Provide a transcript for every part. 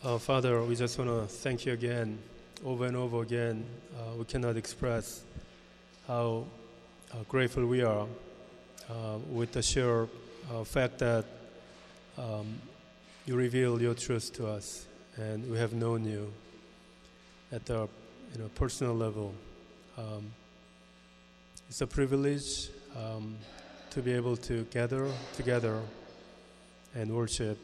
Father, we just want to thank you again, over and over again. We cannot express how grateful we are with the sheer fact that you reveal your truth to us, and we have known you at the personal level. It's a privilege to be able to gather together and worship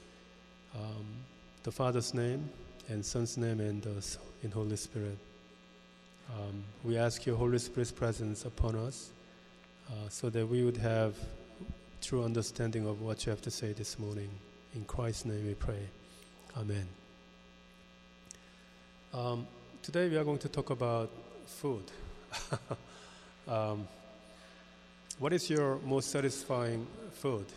the Father's name and Son's name and in Holy Spirit. We ask your Holy Spirit's presence upon us so that we would have true understanding of what you have to say this morning. In Christ's name we pray. Amen. Today we are going to talk about food. What is your most satisfying food?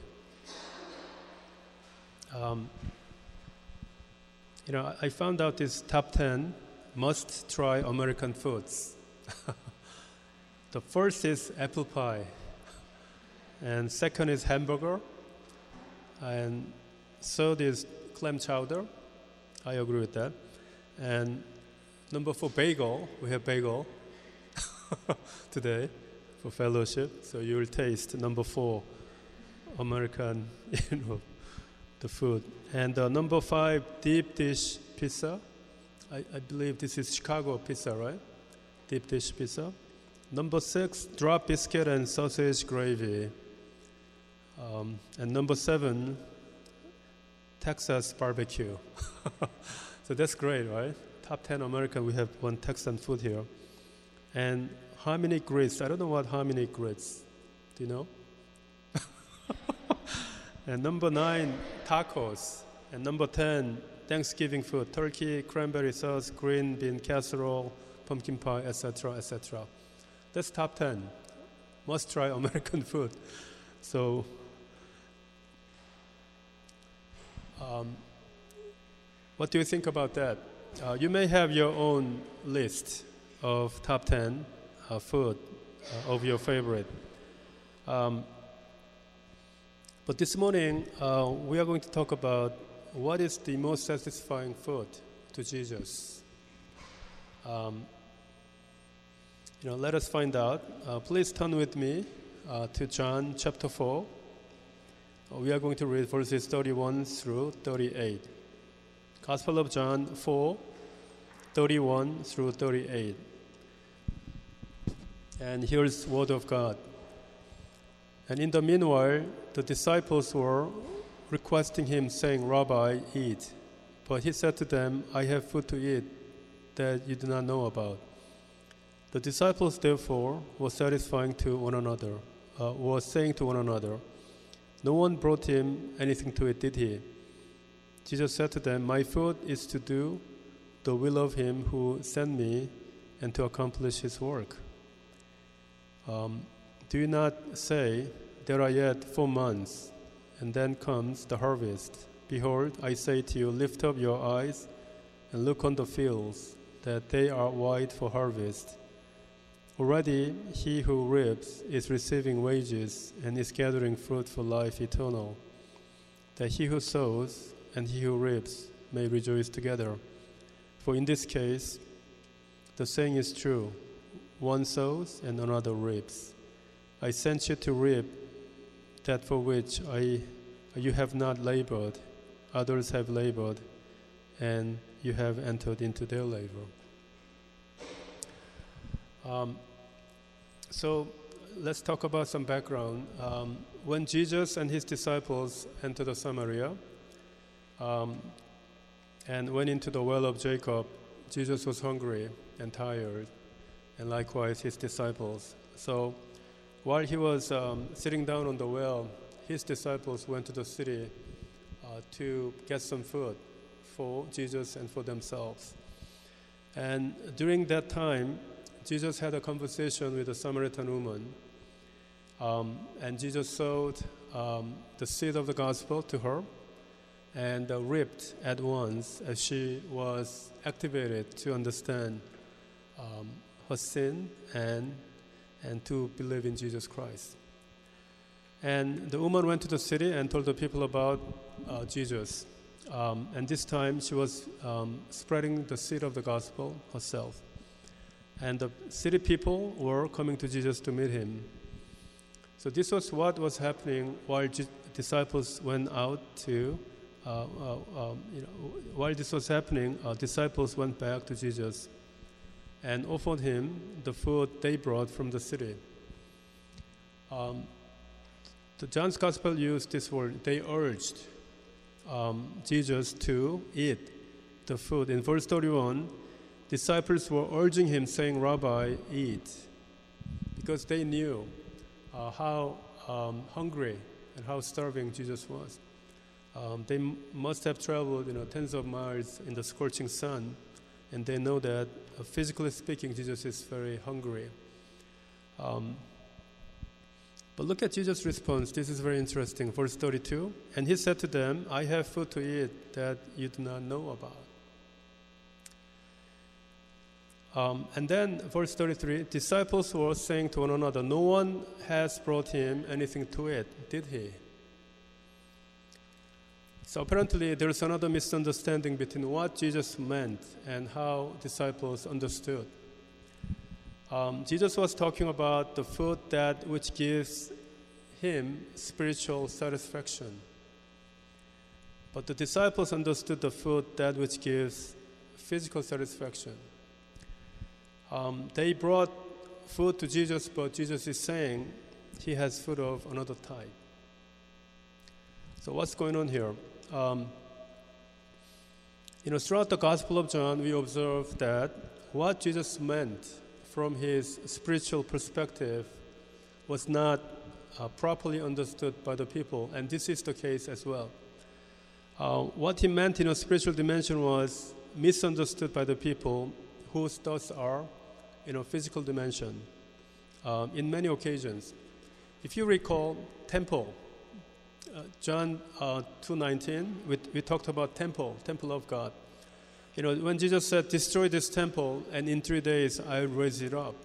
I found out this top 10 must-try American foods. The first is apple pie, and second is hamburger, and third is clam chowder. I agree with that. And number 4, bagel. We have bagel today for fellowship, so you will taste number 4 American, the food. And number 5, deep dish pizza. I believe this is Chicago pizza, right? Deep dish pizza. Number 6, drop biscuit and sausage gravy. And number 7, Texas barbecue. So that's great, right? Top 10 American, we have one Texan food here. And hominy grits. I don't know what hominy grits. Do you know? And number 9, tacos. And number 10, Thanksgiving food, turkey, cranberry sauce, green bean casserole, pumpkin pie, etc., etc. That's top 10. Must try American food. So, what do you think about that? You may have your own list of top 10 food of your favorite. But this morning, we are going to talk about what is the most satisfying food to Jesus. Let us find out. Please turn with me to John chapter 4. We are going to read verses 31 through 38. Gospel of John 4, 31 through 38. And here's the word of God. And in the meanwhile, the disciples were requesting him, saying, Rabbi, eat. But he said to them, I have food to eat that you do not know about. The disciples, therefore, were saying to one another, no one brought him anything to eat, did he? Jesus said to them, my food is to do the will of him who sent me and to accomplish his work. Do you not say, there are yet 4 months, and then comes the harvest? Behold, I say to you, lift up your eyes and look on the fields, that they are white for harvest. Already he who reaps is receiving wages and is gathering fruit for life eternal, that he who sows and he who reaps may rejoice together. For in this case, the saying is true, one sows and another reaps. I sent you to reap that for which you have not labored, others have labored, and you have entered into their labor. So let's talk about some background. When Jesus and his disciples entered Samaria and went into the well of Jacob, Jesus was hungry and tired, and likewise his disciples. So while he was sitting down on the well, his disciples went to the city to get some food for Jesus and for themselves. And during that time, Jesus had a conversation with a Samaritan woman, and Jesus sowed the seed of the gospel to her and reaped at once as she was activated to understand her sin and to believe in Jesus Christ. And the woman went to the city and told the people about Jesus. And this time she was spreading the seed of the gospel herself. And the city people were coming to Jesus to meet him. So this was what was happening while disciples went out to, while this was happening, disciples went back to Jesus and offered him the food they brought from the city. The John's Gospel used this word. They urged Jesus to eat the food. In verse 31, disciples were urging him, saying, "Rabbi, eat," because they knew how hungry and how starving Jesus was. They must have traveled, tens of miles in the scorching sun, and they know that, physically speaking, Jesus is very hungry. But look at Jesus' response. This is very interesting. Verse 32, and he said to them, "I have food to eat that you do not know about." And then verse 33, disciples were saying to one another, "No one has brought him anything to eat, did he?" So apparently there's another misunderstanding between what Jesus meant and how disciples understood. Jesus was talking about the food which gives him spiritual satisfaction. But the disciples understood the food which gives physical satisfaction. They brought food to Jesus, but Jesus is saying he has food of another type. So what's going on here? Throughout the Gospel of John, we observe that what Jesus meant from his spiritual perspective was not properly understood by the people, and this is the case as well. What he meant in a spiritual dimension was misunderstood by the people whose thoughts are in a physical dimension in many occasions. If you recall, temple, John 2:19, we talked about temple of God. When Jesus said, "Destroy this temple, and in 3 days I will raise it up."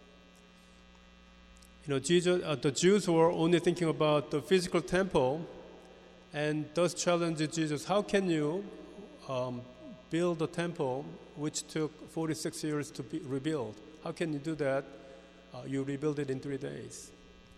The Jews were only thinking about the physical temple, and thus challenged Jesus, "How can you build a temple which took 46 years to be rebuilt? How can you do that? You rebuild it in 3 days."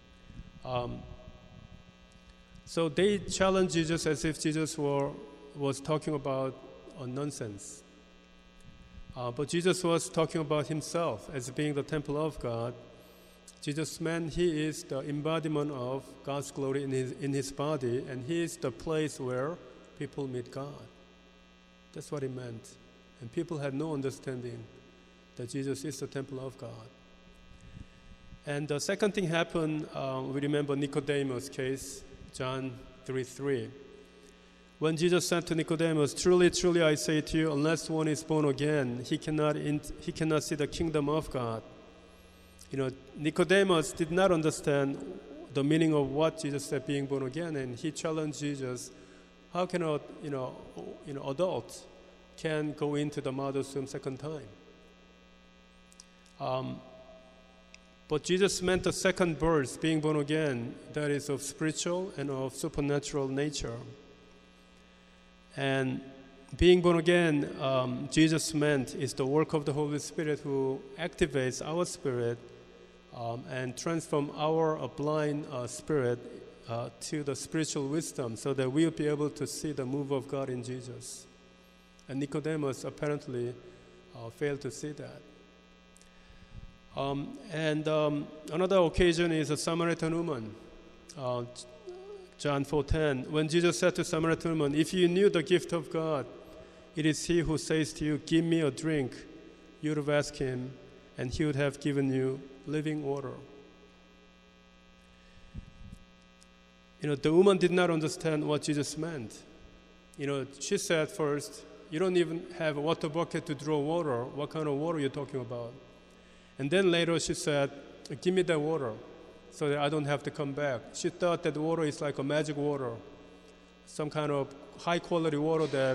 So they challenged Jesus as if Jesus was talking about nonsense. But Jesus was talking about himself as being the temple of God. Jesus meant he is the embodiment of God's glory in his body, and he is the place where people meet God. That's what he meant. And people had no understanding that Jesus is the temple of God. And the second thing happened, we remember Nicodemus' case, John 3:3. When Jesus said to Nicodemus, "Truly, truly, I say to you, unless one is born again, he cannot see the kingdom of God." Nicodemus did not understand the meaning of what Jesus said, being born again, and he challenged Jesus, "How can adult can go into the mother's womb second time?" But Jesus meant the second birth, being born again, that is of spiritual and of supernatural nature. And being born again, Jesus meant, is the work of the Holy Spirit who activates our spirit and transforms our blind spirit to the spiritual wisdom so that we'll be able to see the move of God in Jesus. And Nicodemus apparently failed to see that. Another occasion is a Samaritan woman, John 4:10. When Jesus said to Samaritan woman, "If you knew the gift of God, it is he who says to you, 'Give me a drink,' you would have asked him, and he would have given you living water." The woman did not understand what Jesus meant. She said first, "You don't even have a water bucket to draw water. What kind of water are you talking about?" And then later she said, "Give me that water so that I don't have to come back." She thought that water is like a magic water, some kind of high quality water that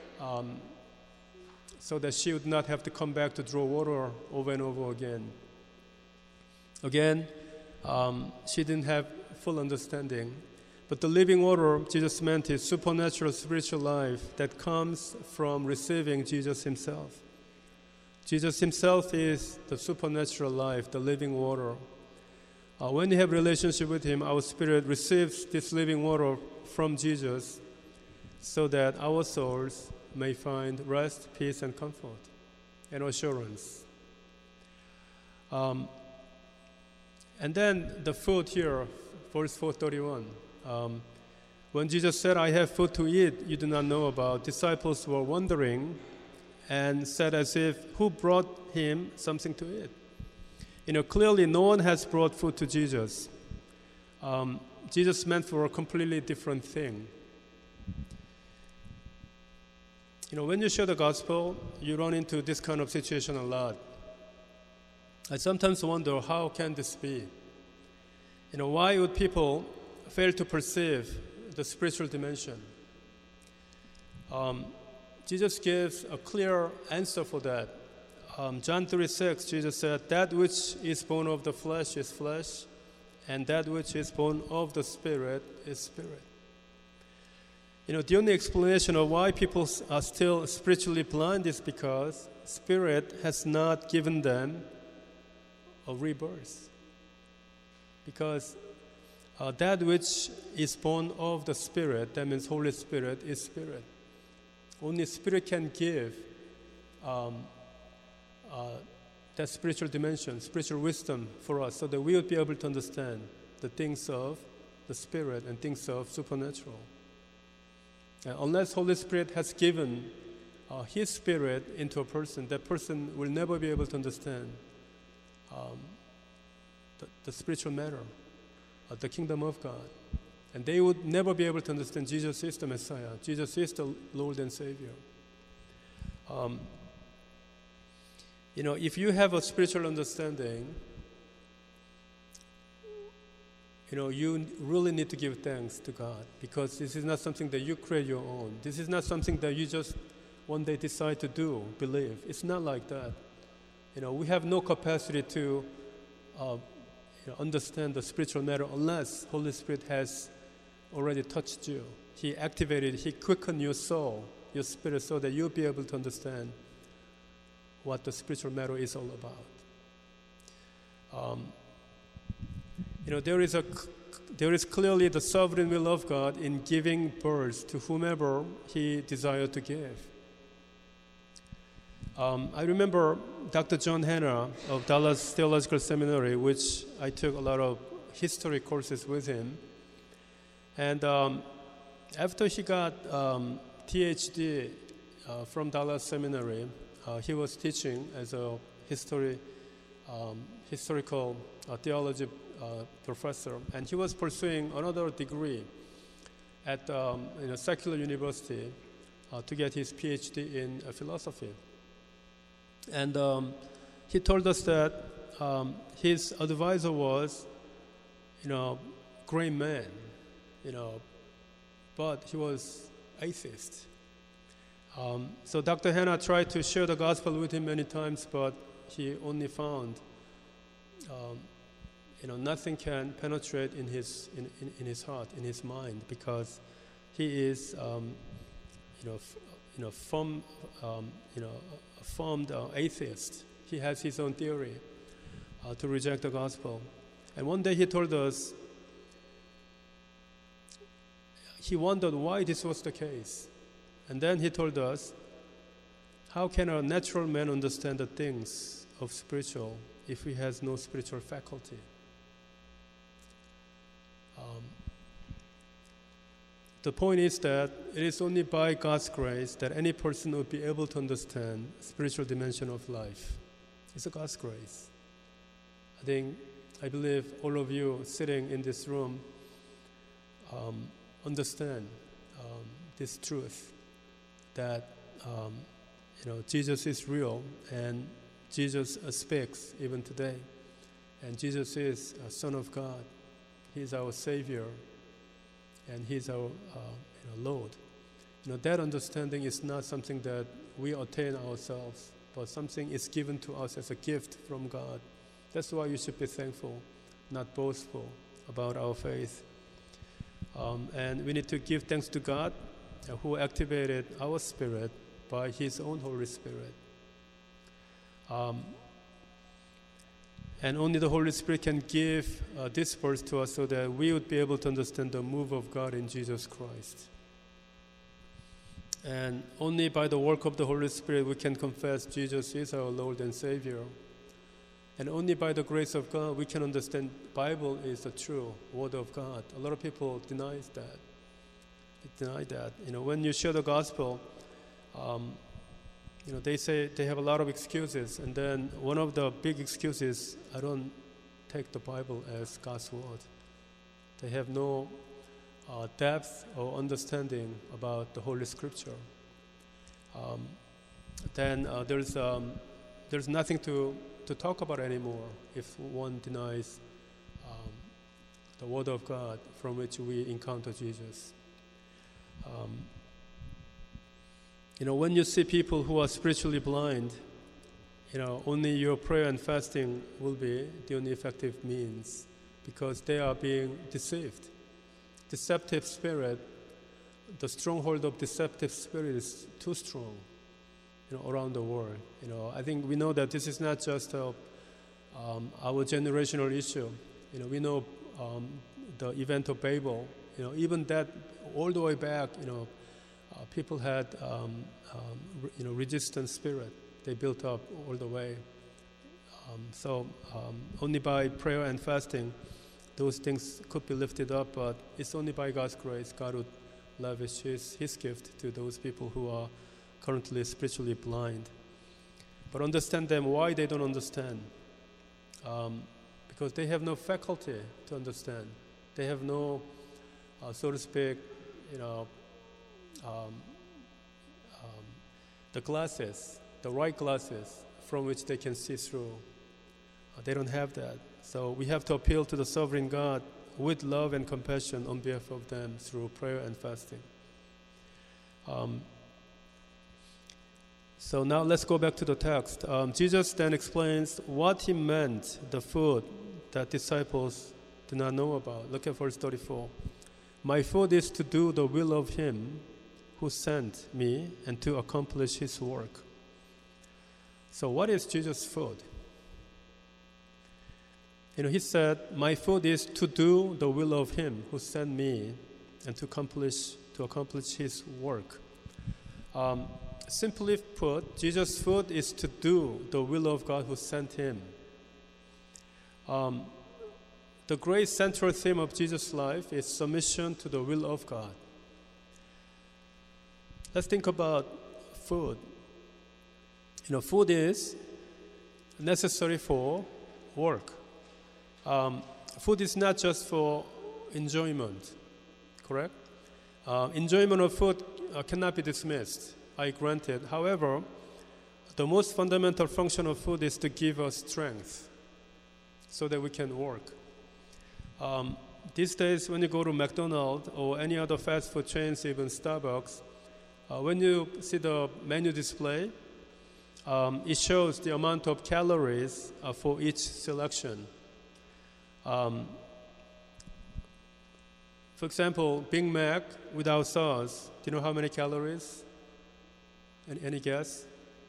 so that she would not have to come back to draw water over and over again. Again, she didn't have full understanding. But the living water Jesus meant is supernatural spiritual life that comes from receiving Jesus himself. Jesus himself is the supernatural life, the living water. When we have relationship with him, our spirit receives this living water from Jesus so that our souls may find rest, peace, and comfort, and assurance. And then the food here, verse 431. When Jesus said, I have food to eat you do not know about, disciples were wondering and said as if, who brought him something to eat? Clearly no one has brought food to Jesus. Jesus meant for a completely different thing. When you share the gospel, you run into this kind of situation a lot. I sometimes wonder, how can this be? Why would people fail to perceive the spiritual dimension? Jesus gives a clear answer for that. John 3:6, Jesus said, that which is born of the flesh is flesh, and that which is born of the Spirit is spirit. The only explanation of why people are still spiritually blind is because Spirit has not given them a rebirth. Because that which is born of the Spirit, that means Holy Spirit, is Spirit. Only Spirit can give that spiritual dimension, spiritual wisdom for us, so that we would be able to understand the things of the Spirit and things of supernatural. And unless Holy Spirit has given His Spirit into a person, that person will never be able to understand the spiritual matter, the kingdom of God. And they would never be able to understand Jesus is the Messiah. Jesus is the Lord and Savior. If you have a spiritual understanding, you really need to give thanks to God, because this is not something that you create your own. This is not something that you just one day decide to do, believe. It's not like that. We have no capacity to understand the spiritual matter unless Holy Spirit has already touched you. He activated, He quickened your soul, your spirit, so that you'll be able to understand what the spiritual matter is all about. There is clearly the sovereign will of God in giving birth to whomever He desired to give. I remember Dr. John Hanna of Dallas Theological Seminary, which I took a lot of history courses with him. And after he got PhD from Dallas Seminary, he was teaching as a historical theology professor, and he was pursuing another degree at a secular university to get his PhD in philosophy. And he told us that his advisor was, great man, but he was atheist. So Dr. Hanna tried to share the gospel with him many times, but he only found, nothing can penetrate in his heart, in his mind, because he is, formed atheist. He has his own theory to reject the gospel. And one day he told us he wondered why this was the case. And then he told us, how can a natural man understand the things of spiritual if he has no spiritual faculty? The point is that it is only by God's grace that any person will be able to understand the spiritual dimension of life. It's a God's grace. I believe all of you sitting in this room understand this truth, that Jesus is real, and Jesus speaks even today, and Jesus is a Son of God. He is our Savior, and He is our Lord. That understanding is not something that we attain ourselves, but something is given to us as a gift from God. That's why you should be thankful, not boastful about our faith. And we need to give thanks to God who activated our spirit by His own Holy Spirit. And only the Holy Spirit can give this verse to us so that we would be able to understand the move of God in Jesus Christ. And only by the work of the Holy Spirit we can confess Jesus is our Lord and Savior. And only by the grace of God we can understand Bible is the true Word of God. A lot of people deny that. They deny that. When you share the gospel, they say they have a lot of excuses. And then one of the big excuses, I don't take the Bible as God's Word. They have no depth or understanding about the Holy Scripture. Then there's nothing to talk about anymore if one denies the Word of God from which we encounter Jesus. When you see people who are spiritually blind, only your prayer and fasting will be the only effective means, because they are being deceived. Deceptive spirit, the stronghold of deceptive spirit is too strong, around the world. I think we know that this is not just our generational issue. We know the event of Babel. Even that, all the way back, people had resistant spirit. They built up all the way. So only by prayer and fasting, those things could be lifted up. But it's only by God's grace God would lavish His gift to those people who are currently spiritually blind. But understand them why they don't understand. Because they have no faculty to understand. They have no, so to speak, the glasses, the right glasses from which they can see through. They don't have that. So we have to appeal to the sovereign God with love and compassion on behalf of them through prayer and fasting. So now let's go back to the text. Jesus then explains what He meant, the food that disciples did not know about. Look at verse 34. My food is to do the will of Him who sent me and to accomplish His work. So what is Jesus' food? He said, my food is to do the will of Him who sent me and to accomplish His work. Simply put, Jesus' food is to do the will of God who sent Him. The great central theme of Jesus' life is submission to the will of God. Let's think about food. Food is necessary for work. Food is not just for enjoyment, correct? Enjoyment of food cannot be dismissed, I grant it. However, the most fundamental function of food is to give us strength so that we can work. These days, when you go to McDonald's or any other fast food chains, even Starbucks, when you see the menu display, it shows the amount of calories for each selection. For example, Big Mac without sauce, do you know how many calories? Any guess?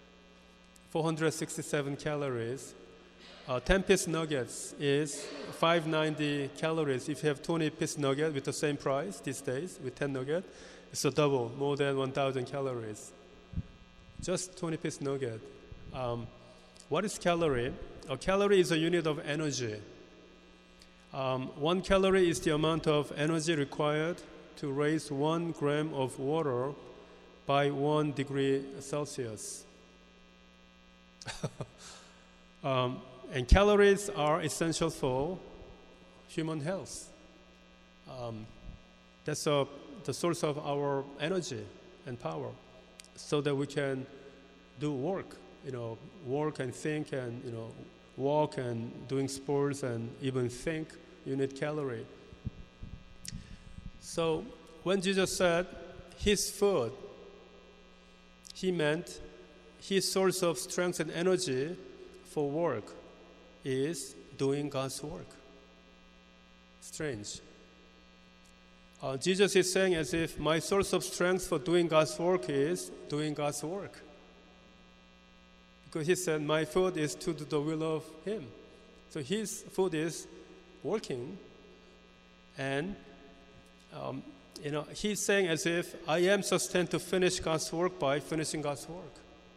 467 calories. 10-piece nuggets is 590 calories. If you have 20-piece nugget with the same price these days, with 10 nuggets, it's a double, more than 1,000 calories. Just 20-piece nugget. What is calorie? A calorie is a unit of energy. 1 calorie is the amount of energy required to raise 1 gram of water by 1 degree Celsius. And calories are essential for human health. That's the source of our energy and power, so that we can do work, work and think and, walk and doing sports and even think, you need calorie. So when Jesus said His food, He meant His source of strength and energy for work is doing God's work. Strange. Jesus is saying as if my source of strength for doing God's work is doing God's work. Because he said, my food is to do the will of him. So his food is working. And, he's saying as if I am sustained to finish God's work by finishing God's work.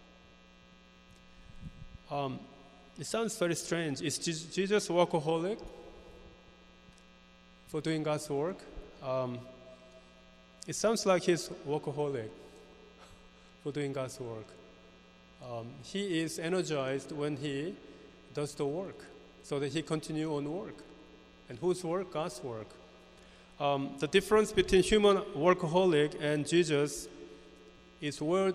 It sounds very strange. Is Jesus workaholic for doing God's work? It sounds like he's workaholic for doing God's work. He is energized when he does the work, so that he continue on work. And whose work? God's work. The difference between human workaholic and Jesus is where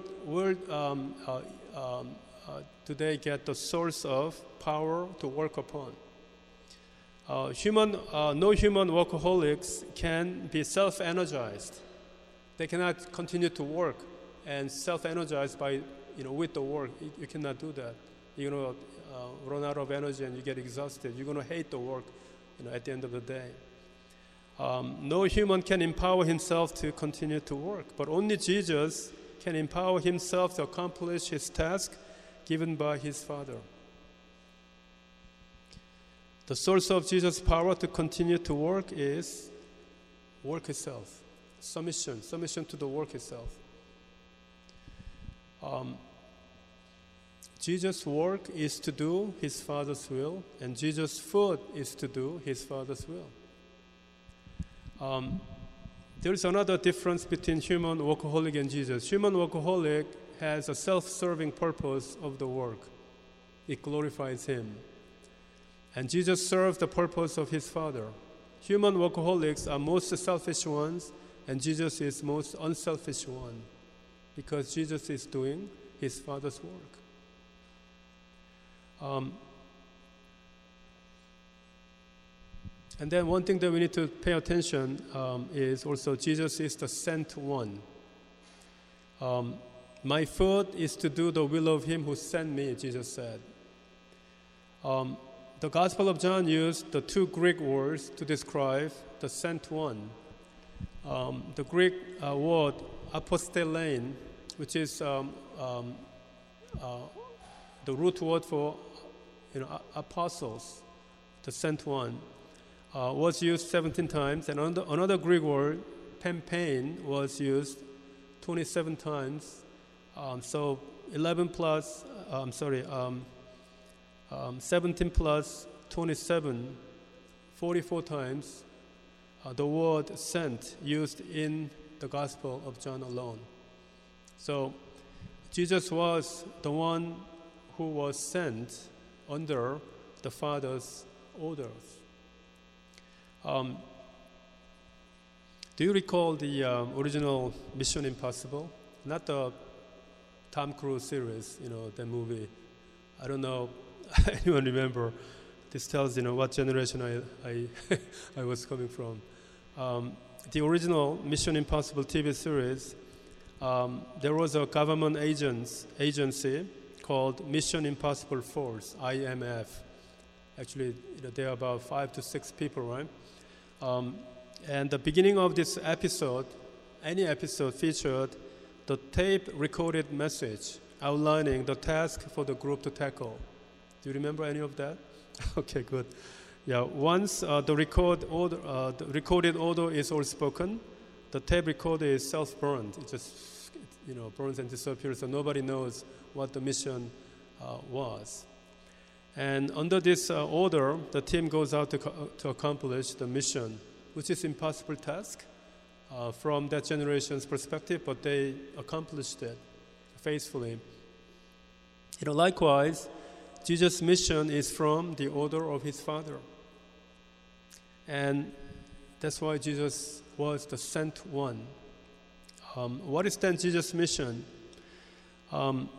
do they get the source of power to work upon. No human workaholics can be self-energized. They cannot continue to work and self-energize by, with the work. You cannot do that. You're going to run out of energy and you get exhausted. You're going to hate the work, at the end of the day. No human can empower himself to continue to work, but only Jesus can empower himself to accomplish his task given by his Father. The source of Jesus' power to continue to work is work itself, submission to the work itself. Jesus' work is to do his Father's will, and Jesus' food is to do his Father's will. There is another difference between human workaholic and Jesus. Human workaholic has a self-serving purpose of the work. It glorifies him. And Jesus served the purpose of his Father. Human workaholics are most selfish ones, and Jesus is most unselfish one, because Jesus is doing his Father's work. And then one thing that we need to pay attention is also Jesus is the sent one. My food is to do the will of him who sent me, Jesus said. The Gospel of John used the two Greek words to describe the sent one. The Greek word apostellein, which is the root word for apostles, the sent one, was used 17 times, and another Greek word, pempein, was used 27 times. So 17 plus 27, 44 times the word sent used in the Gospel of John alone. So Jesus was the one who was sent under the Father's orders. Do you recall the original Mission Impossible? Not the Tom Cruise series, the movie. I don't know anyone remember. This tells what generation I was coming from. The original Mission Impossible TV series, there was a government agency called Mission Impossible Force, IMF. Actually, there are about 5 to 6 people, right? And the beginning of this episode, any episode featured the tape-recorded message outlining the task for the group to tackle. Do you remember any of that? Okay, good. Yeah, once the recorded order is all spoken, the tape recorder is self-burned. It just burns and disappears, so nobody knows what the mission was. And under this order, the team goes out to accomplish the mission, which is an impossible task from that generation's perspective, but they accomplished it faithfully. Likewise, Jesus' mission is from the order of his Father. And that's why Jesus was the sent one. What is then Jesus' mission? John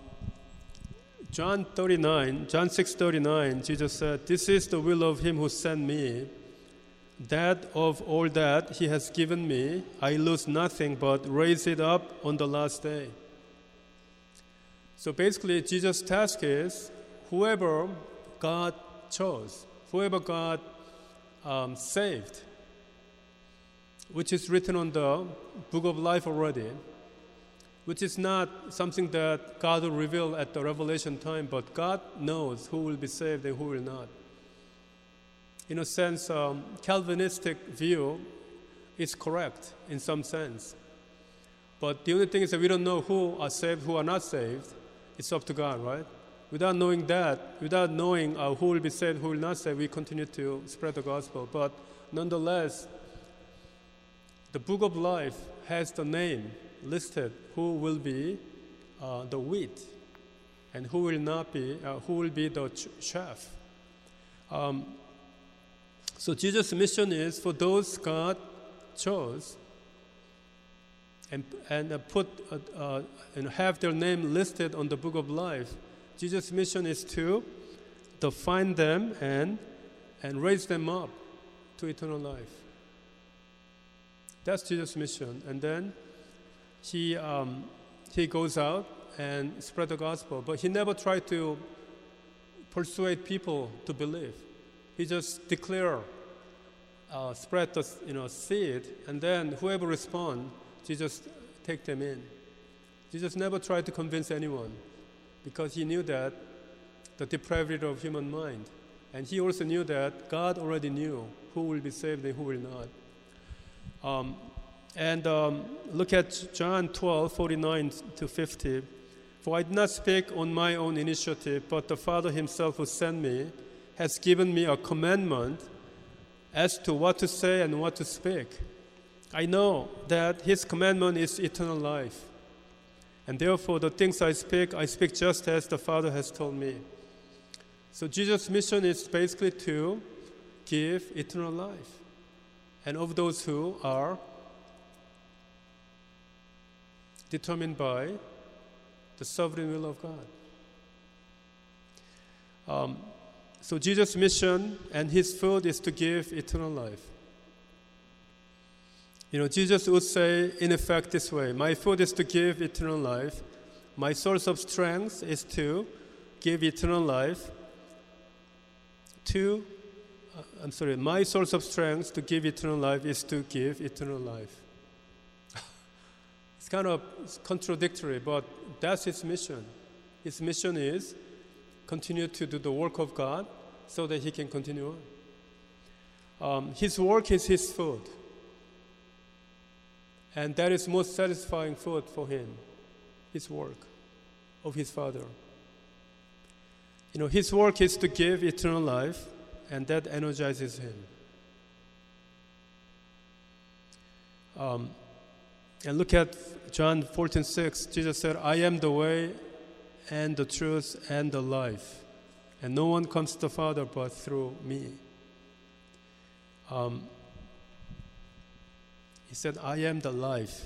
6:39, Jesus said, "This is the will of him who sent me, that of all that he has given me, I lose nothing but raise it up on the last day." So basically, Jesus' task is whoever God chose, whoever God saved, which is written on the book of life already, which is not something that God will reveal at the revelation time, but God knows who will be saved and who will not. In a sense, Calvinistic view is correct in some sense. But the only thing is that we don't know who are saved, who are not saved. It's up to God, right? Without knowing that, without knowing who will be saved, who will not saved, we continue to spread the gospel. But nonetheless, the book of life has the name listed who will be the wheat and who will not be, who will be the chaff. So Jesus' mission is for those God chose and put and have their name listed on the book of life. Jesus' mission is to find them and raise them up to eternal life. That's Jesus' mission. And then he goes out and spread the gospel, but he never tried to persuade people to believe. He just declared, spread the seed, and then whoever respond, Jesus take them in. Jesus never tried to convince anyone because he knew that the depravity of human mind, and he also knew that God already knew who will be saved and who will not. Look at John 12:49-50. For I did not speak on my own initiative, but the Father himself who sent me has given me a commandment as to what to say and what to speak. I know that his commandment is eternal life. And therefore the things I speak just as the Father has told me. So Jesus' mission is basically to give eternal life. And of those who are determined by the sovereign will of God. So Jesus' mission and his food is to give eternal life. Jesus would say in effect this way: my food is to give eternal life. My source of strength is to give eternal life. My source of strength to give eternal life is to give eternal life. It's kind of contradictory, but that's his mission. His mission is continue to do the work of God so that he can continue on. His work is his food. And that is most satisfying food for him, his work of his Father. His work is to give eternal life, and that energizes him. And look at John 14:6. Jesus said, I am the way and the truth and the life, and no one comes to the Father but through me. He said, I am the life.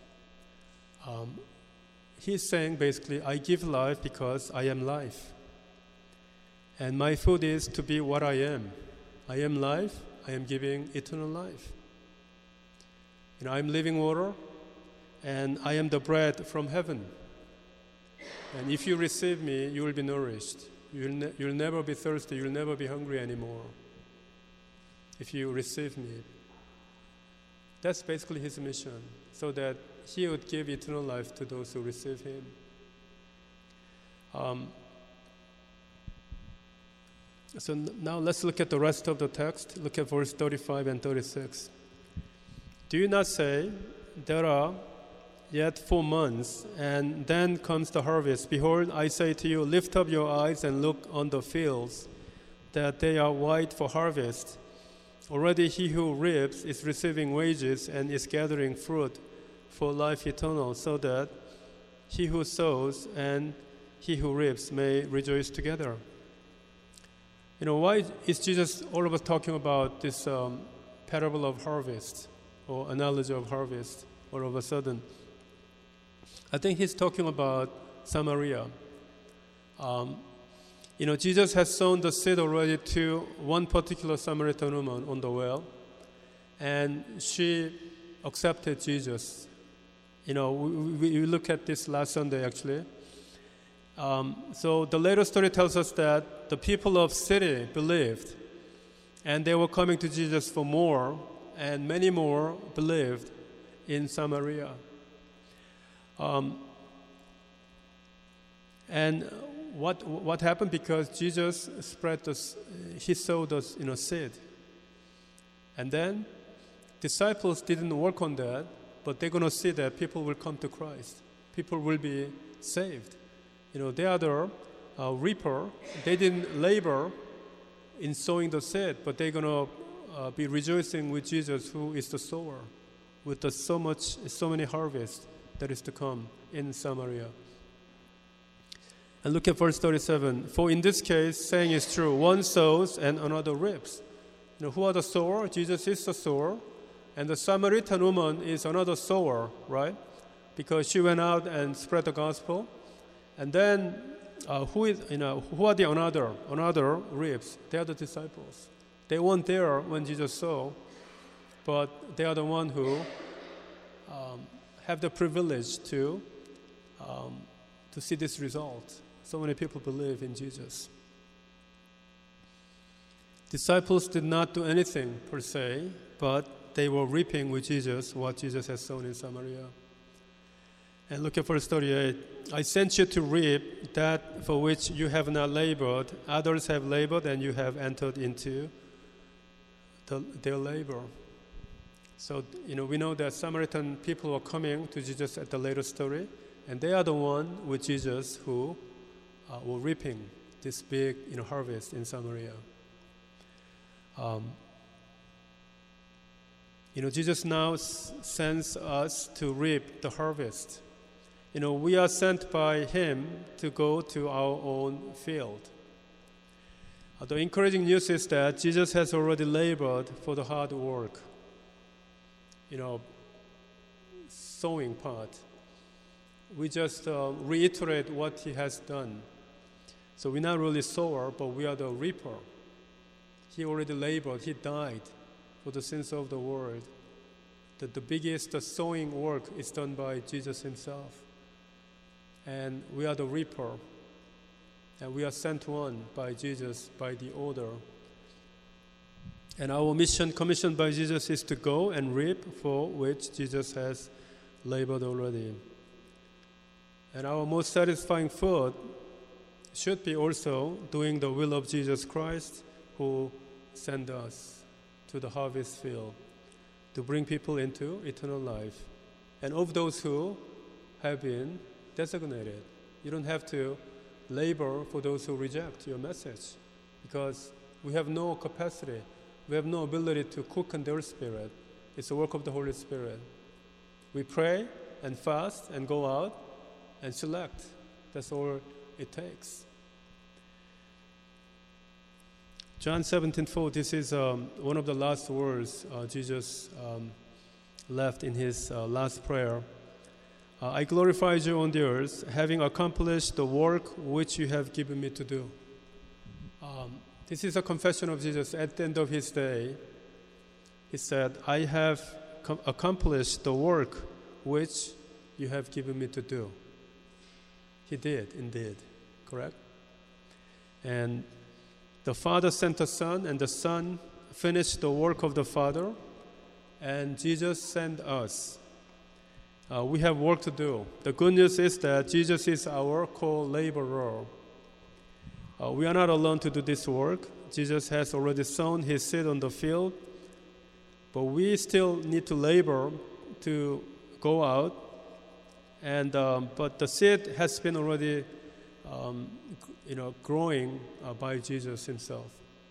He's saying basically, I give life because I am life. And my food is to be what I am. I am life. I am giving eternal life. I'm living water, and I am the bread from heaven. And if you receive me, you will be nourished. You'll never be thirsty. You'll never be hungry anymore if you receive me. That's basically his mission, so that he would give eternal life to those who receive him. So now let's look at the rest of the text. Look at verse 35 and 36. Do you not say, there are yet 4 months, and then comes the harvest? Behold, I say to you, lift up your eyes and look on the fields, that they are white for harvest. Already he who reaps is receiving wages and is gathering fruit for life eternal, so that he who sows and he who reaps may rejoice together. Why is Jesus all of us talking about this parable of harvest or analogy of harvest all of a sudden? I think he's talking about Samaria. Jesus has sown the seed already to one particular Samaritan woman on the well, and she accepted Jesus. We look at this last Sunday, actually. So the later story tells us that the people of city believed, and they were coming to Jesus for more and many more believed in Samaria. And what happened? Because Jesus he sowed the seed, and then disciples didn't work on that, but they're gonna see that people will come to Christ. People will be saved. The other reaper, they didn't labor in sowing the seed, but they're gonna be rejoicing with Jesus, who is the sower, with so many harvests that is to come in Samaria. And look at verse 37. For in this case, saying is true, one sows and another reaps. Who are the sower? Jesus is the sower. And the Samaritan woman is another sower, right? Because she went out and spread the gospel. And then who are the another reaps? They are the disciples. They weren't there when Jesus sowed, but they are the one who have the privilege to see this result. So many people believe in Jesus. Disciples did not do anything per se, but they were reaping with Jesus what Jesus has sown in Samaria. And look at verse 38. I sent you to reap that for which you have not labored. Others have labored, and you have entered into their labor. So, we know that Samaritan people were coming to Jesus at the later story, and they are the one with Jesus who were reaping this big harvest in Samaria. Jesus now sends us to reap the harvest. We are sent by Him to go to our own field. The encouraging news is that Jesus has already labored for the hard work, sowing part. We just reiterate what He has done. So we're not really sower, but we are the reaper. He already labored. He died for the sins of the world. The biggest sowing work is done by Jesus Himself. And we are the reaper. And we are sent one by Jesus by the order. And our mission, commissioned by Jesus, is to go and reap for which Jesus has labored already. And our most satisfying food should be also doing the will of Jesus Christ, who sent us to the harvest field to bring people into eternal life. And of those who have been designated, you don't have to labor for those who reject your message, because we have no capacity, we have no ability to quicken their spirit. It's the work of the Holy Spirit. We pray and fast and go out and select. That's all it takes. John 17:4, this is one of the last words Jesus left in His last prayer. I glorified you on the earth, having accomplished the work which you have given me to do. This is a confession of Jesus at the end of His day. He said, I have accomplished the work which you have given me to do. He did, indeed. Correct? And the Father sent the Son, and the Son finished the work of the Father, and Jesus sent us. We have work to do. The good news is that Jesus is our co-laborer. We are not alone to do this work. Jesus has already sown His seed on the field, but we still need to labor to go out. And but the seed has been already, growing by Jesus Himself.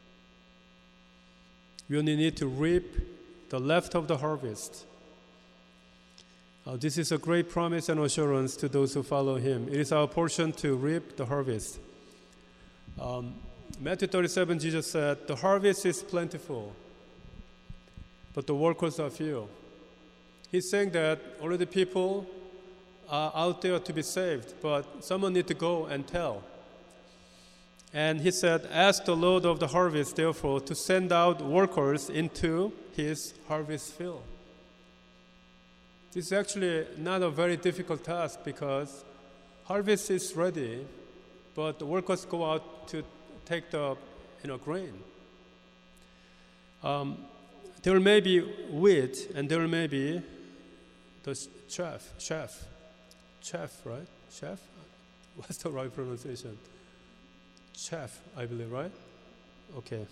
We only need to reap the left of the harvest. This is a great promise and assurance to those who follow Him. It is our portion to reap the harvest. Matthew 37, Jesus said, the harvest is plentiful, but the workers are few. He's saying that already people are out there to be saved, but someone needs to go and tell. And He said, ask the Lord of the harvest, therefore, to send out workers into His harvest field. This is actually not a very difficult task, because harvest is ready, but the workers go out to take the grain. there may be wheat and there may be the chef, right? Chef? What's the right pronunciation? Chef, I believe, right? Okay.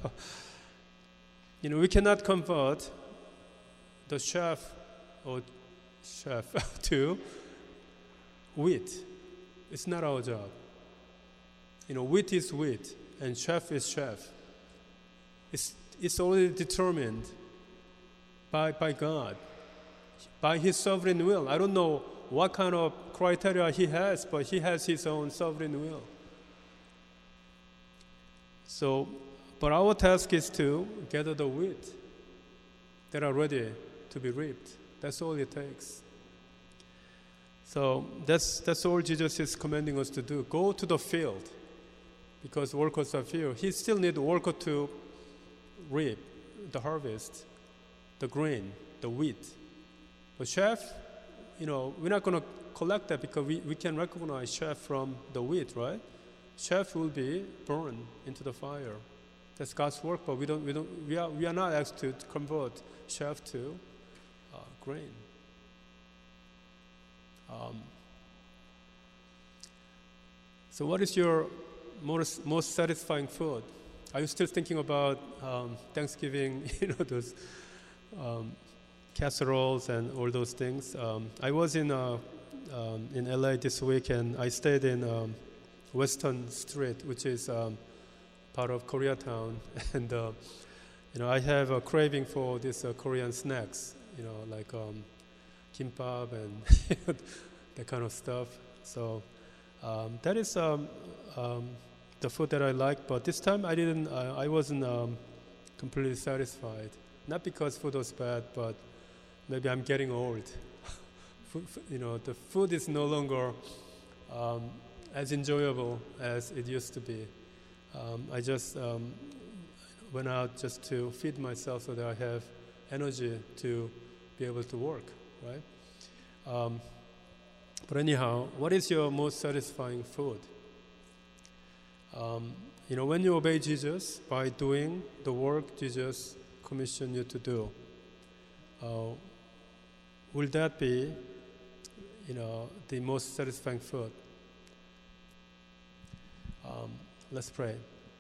We cannot convert the chef to wheat. It's not our job. Wheat is wheat and chef is chef. It's already determined by God, by His sovereign will. I don't know what kind of criteria He has, but He has His own sovereign will. But our task is to gather the wheat that are ready to be reaped. That's all it takes. So that's all Jesus is commanding us to do. Go to the field, because workers are few. He still needs workers to reap the harvest, the grain, the wheat. The chef, we're not going to collect that because we can recognize chef from the wheat, right? Chef will be burned into the fire. That's God's work, but we are not asked to convert chef to grain. So what is your most satisfying food? Are you still thinking about Thanksgiving, those casseroles and all those things? I was in LA this week, and I stayed in Western Street, which is part of Koreatown, and I have a craving for these Korean snacks, like kimbap and that kind of stuff. So that is the food that I like. But this time I wasn't completely satisfied. Not because food was bad, but maybe I'm getting old. The food is no longer as enjoyable as it used to be. I just went out just to feed myself so that I have energy to be able to work, right? But anyhow, what is your most satisfying food? When you obey Jesus by doing the work Jesus commissioned you to do, will that be, the most satisfying food? Let's pray.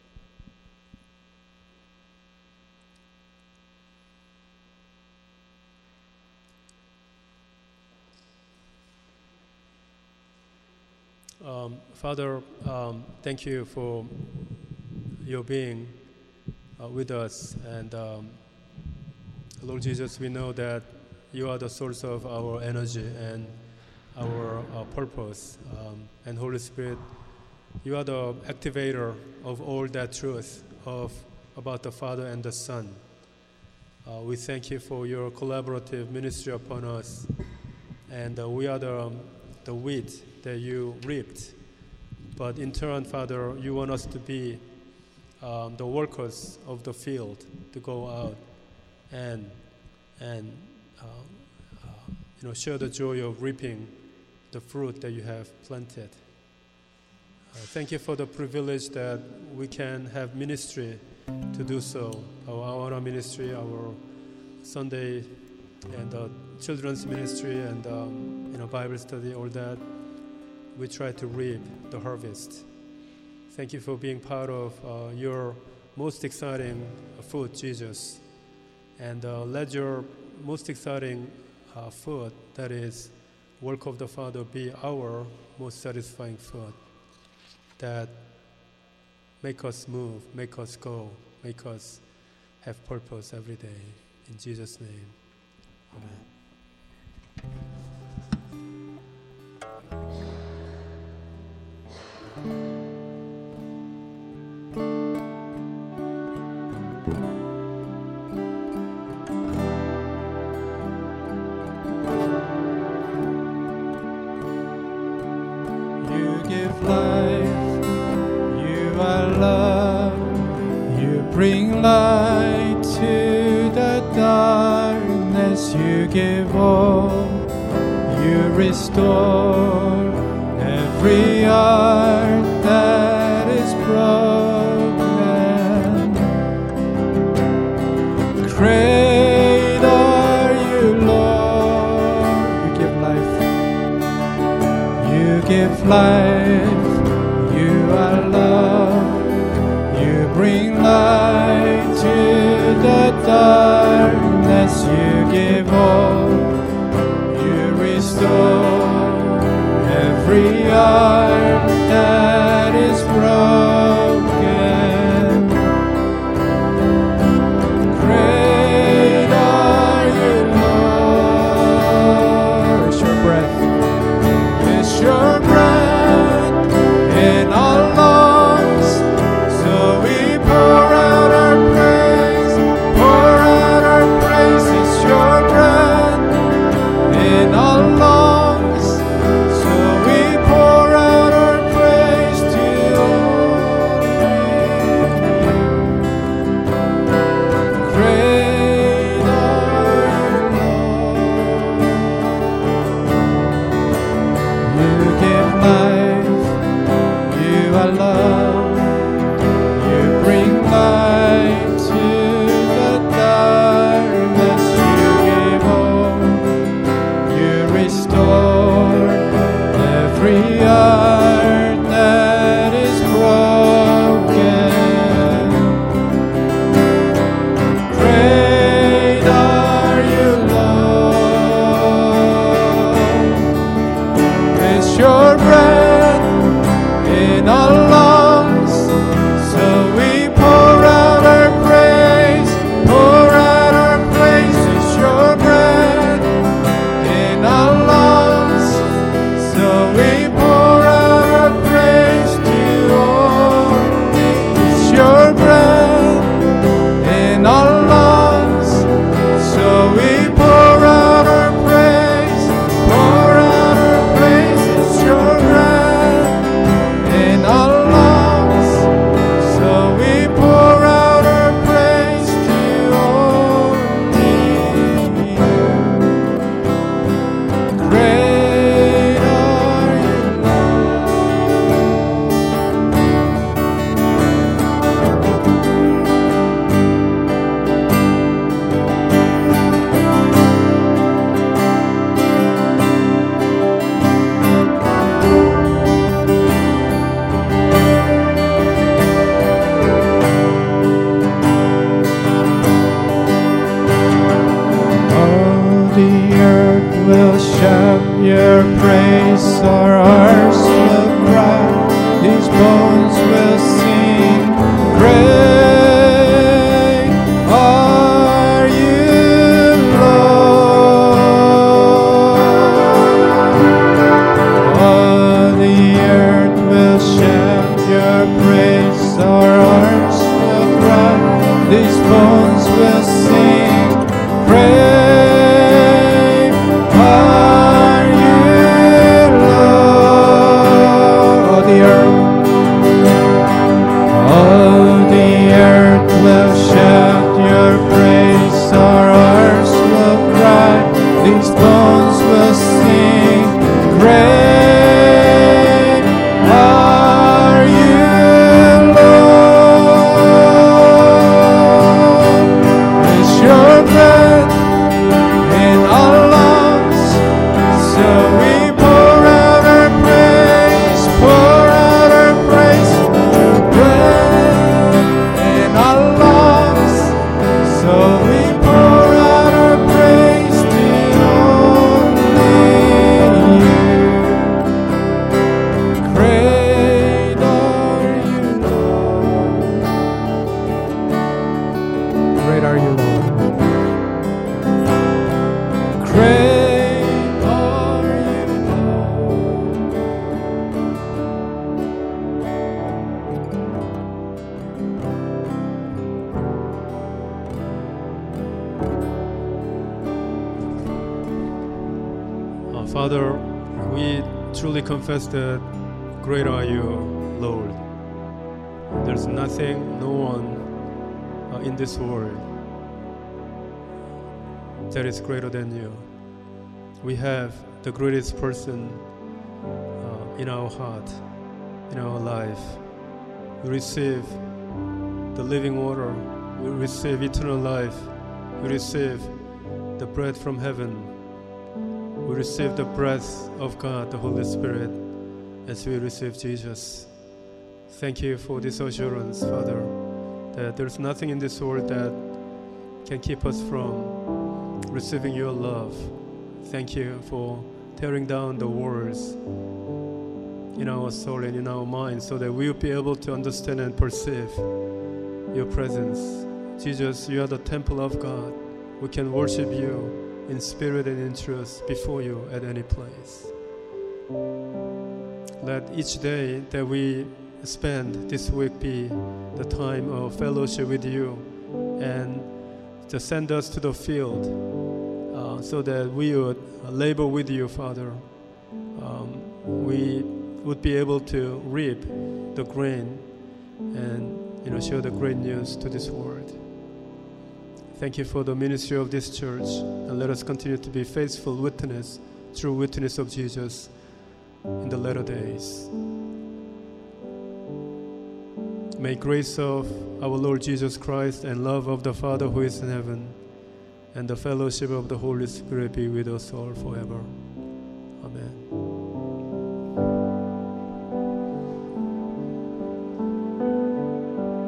Father, thank you for your being with us. And Lord Jesus, we know that you are the source of our energy and our purpose. And Holy Spirit, you are the activator of all that truth about the Father and the Son. We thank you for your collaborative ministry upon us. And we are the wheat that you reaped. But in turn, Father, you want us to be the workers of the field, to go out and share the joy of reaping the fruit that you have planted. Thank you for the privilege that we can have ministry to do so. Our Awana ministry, our Sunday and children's ministry and Bible study, all that. We try to reap the harvest. Thank you for being part of your most exciting food, Jesus. And let your most exciting food, that is work of the Father, be our most satisfying food. That make us move, make us go, make us have purpose every day. In Jesus' name, amen. You give life, you are love, you bring light to the darkness, you give hope, you restore every heart that is broken. give life, you are love. You bring light to the darkness, you give hope. You restore every heart that is broken. Great are you, Lord. It's your breath. It's your breath in our lungs. So we pour out our praise. Pour out our praise. It's your breath in our lungs. So we pour out our praise to only you. Great are you, Lord. You give life, you are love. You bring light to the darkness, you give hope. You restore every heart that is broken. Great are you, Lord. It's your breath in our lungs, so we pour out our praise. Pour out our praise. It's your breath in our lungs, so we pour out our praise to only. It's your breath in our lungs, so we pour out our praise. Pour out our praise. It's your breath in our lungs, so we pour out our praise to only you. Great are you, all the earth will shout your praise, our hearts will cry, these bones will sing. Great are you, Lord. All the earth will shout your praise, our hearts will cry, these bones will sing. Great are you, Lord. All the earth will shout your praise, our hearts will cry, these bones will sing. Great are you, Lord. It's your breath in our lungs, so we pour out our praise. Pour out our praise. Your breath in our lungs, so we pour out our praise to only you. Great are you, Lord. Great are you, Lord. Great are you, Father, we truly confess that great are you, Lord. There's nothing, no one in this world that is greater than you. We have the greatest person in our heart, in our life. We receive the living water. We receive eternal life. We receive the bread from heaven. We receive the breath of God, the Holy Spirit, as we receive Jesus. Thank you for this assurance, Father, that there's nothing in this world that can keep us from receiving your love. Thank you for tearing down the walls in our soul and in our mind so that we will be able to understand and perceive your presence. Jesus, you are the temple of God. We can worship you in spirit and in truth before you at any place. Let each day that we spend this week be the time of fellowship with you, and to send us to the field so that we would labor with you, Father. We would be able to reap the grain and share the great news to this world. Thank you for the ministry of this church, and let us continue to be faithful witness, true witness of Jesus in the latter days. May grace of our Lord Jesus Christ and love of the Father who is in heaven and the fellowship of the Holy Spirit be with us all forever.